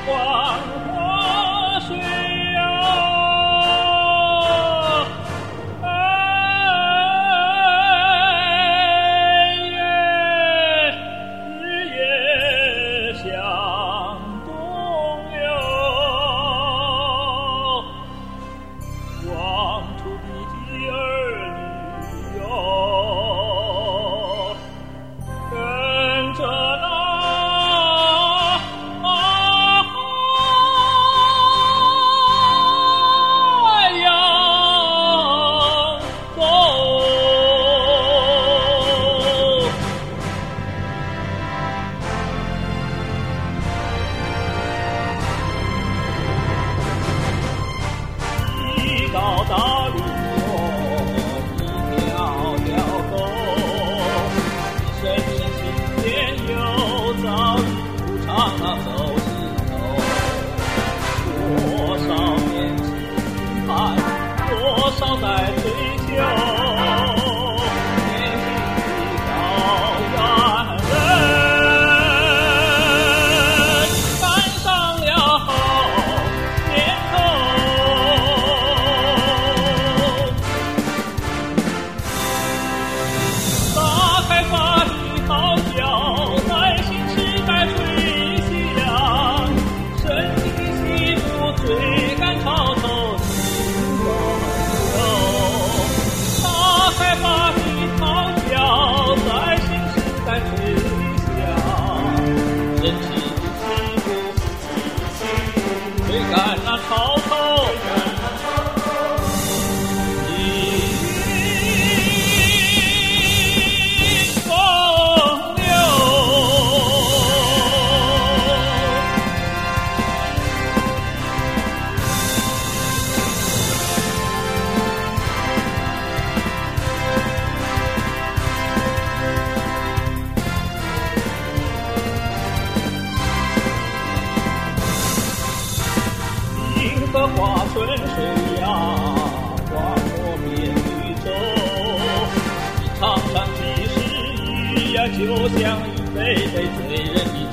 黄河水呀，哎耶，日夜向东流，黄土地的儿女哟，跟着那洋走。一道道绿洲，一条条沟，一声声心间又早已不长那走心头。多少年期盼，多少代追求，年轻的高原人赶上了后年头。打开发的号角，在新时代吹响，深情的西部追赶潮头心中有。打开发的号角，在新时代吹响，深情的西部追赶那潮头。风流，银河化春水呀，划过边绿洲。一场场及时雨呀，就像一杯杯醉人的